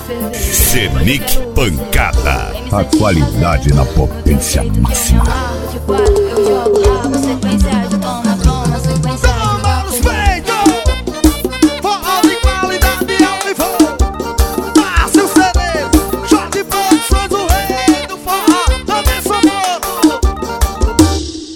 Senic Pancada. A qualidade na potência máxima. Eu jogo rabo, sequência de toma, toma, sequência de Toma nos peitos, forró de qualidade ao vivo. Passe o CD, Jorge Produções, o rei do forró, Anderson Moro.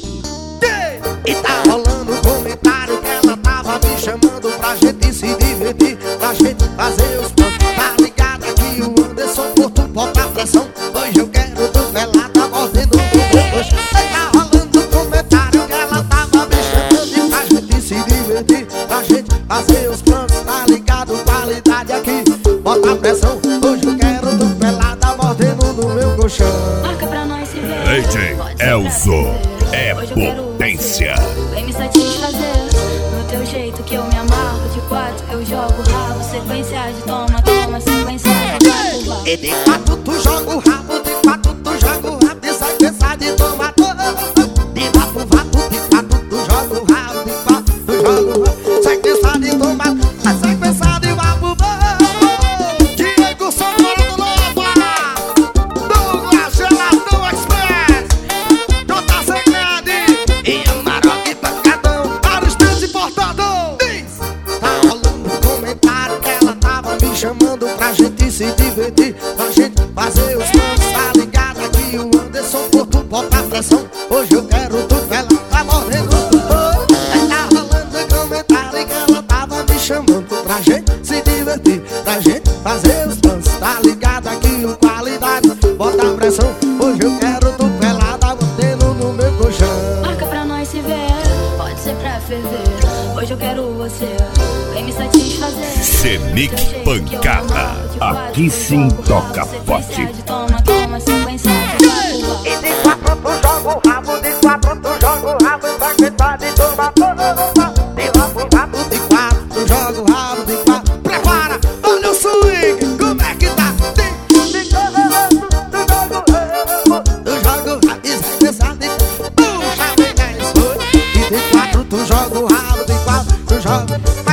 E tá rolando um comentário que ela tava me chamando pra gente se divertir, pra gente fazer os planos. Tá ligado aqui o Anderson Porto, bota a pressão. Hoje eu quero do pelada, mordendo o meu coxo. Tá rolando um comentário que ela tava me chamando pra gente se divertir, pra gente fazer os planos. Tá ligado, qualidade aqui, bota a pressão. Hoje eu quero do pelada, mordendo no meu colchão. Marca pra nós se ver. DJ Elzo é potência. Vem me satisfazer no teu jeito que eu me amarro. De quatro eu jogo rabo, sequência de toma, toma, sequência de vapo. E de quatro tu joga o rabo, de quatro tu joga o rabo, de sequência de toma, de vapo, vapo, de quatro tu joga o rabo, de quatro tu joga o rabo, sequência de toma, a sequência de vapo. Diego Sonora do Nova, Douglas Geladão Express, Jota Segredo e Amarok Pancadão, Aristide Importador. Diz, tá rolando um comentário que ela tava me chamando pra gente se divertir, pra gente fazer os planos. Tá ligado aqui o Anderson Porto, bota a pressão. Hoje eu quero tu, ela tá morrendo. Tá rolando um comentário que ela tava me chamando pra gente se divertir, pra gente fazer os planos. Tá ligado aqui o qualidade, bota a pressão. Hoje eu quero tu pelada, batendo no meu colchão. Marca pra nós se ver, pode ser pra ferver. Hoje eu quero você, vem me satisfazer. Senic Pancada. Aqui sim toca forte. Toma, toma, sequência de vapo. E de quatro tu joga o rabo, de quatro tu joga o rabo, sequência de toma, de vapo, vapo, de quatro tu joga o rabo, de quatro. Prepara, olha o swing, como é que tá? De quatro tu joga o rabo, tu joga o rabo, e sequência de puxa, vem, foi. E de quatro tu joga o rabo, de quatro tu joga.